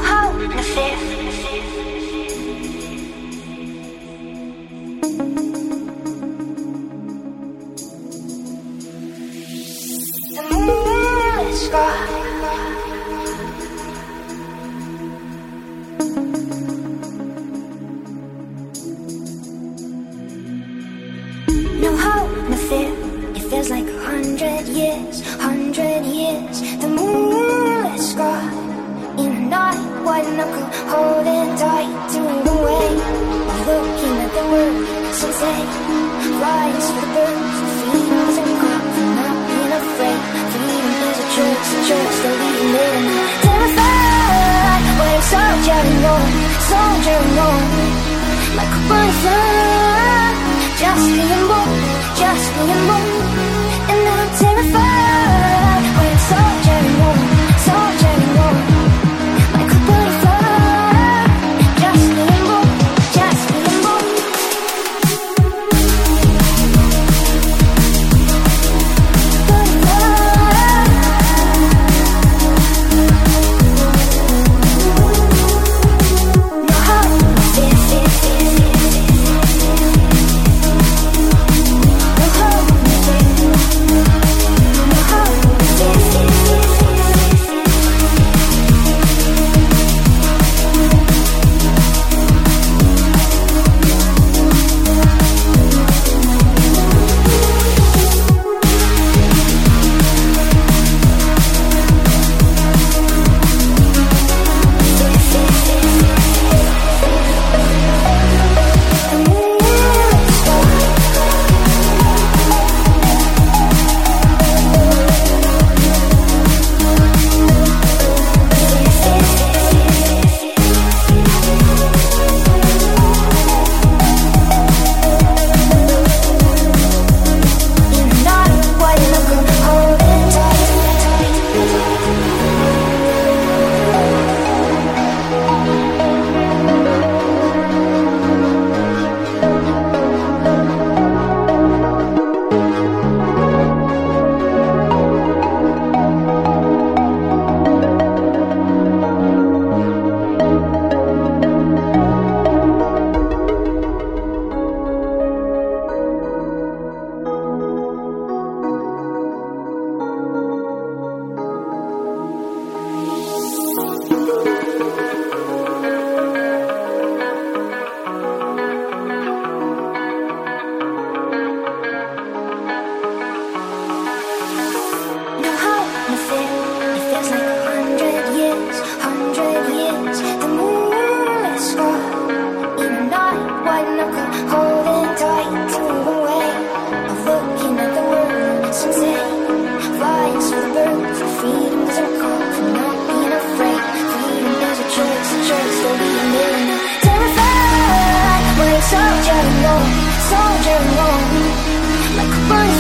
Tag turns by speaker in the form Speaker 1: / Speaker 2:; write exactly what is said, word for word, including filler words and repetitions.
Speaker 1: hope, no fear. The moonlit sky. No hope, no fear. It feels like a hundred years, hundred years. The moonlit sky. In the night, white knuckle, holding tight to the way. Looking at the world, sunset, rise for the birds, feelings and calls, not being afraid. Freedom is a choice, a choice that we live in. Terrified, when I'm soldiering on, soldiering on, like a butterfly, just being born, just being born. And I'm terrified, when I'm soldiering on, soldiering on, like a butterfly, just being born, just being born. Soldiering on, soldiering on, like a butterfly.